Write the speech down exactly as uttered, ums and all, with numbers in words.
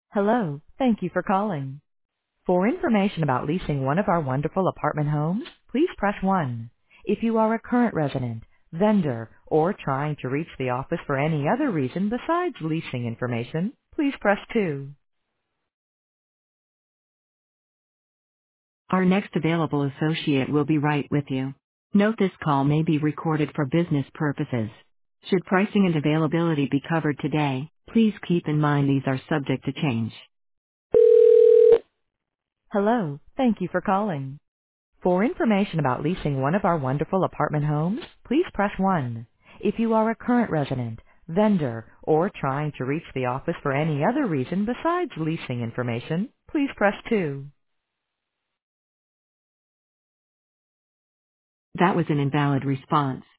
Hello, thank you for calling. For information about leasing one of our wonderful apartment homes, please press one. If you are a current resident, vendor, or trying to reach the office for any other reason besides leasing information, please press two. Our next available associate will be right with you. Note this call may be recorded for business purposes. Should pricing and availability be covered today, please keep in mind these are subject to change. Hello, thank you for calling. For information about leasing one of our wonderful apartment homes, please press one. If you are a current resident, vendor, or trying to reach the office for any other reason besides leasing information, please press two. That was an invalid response.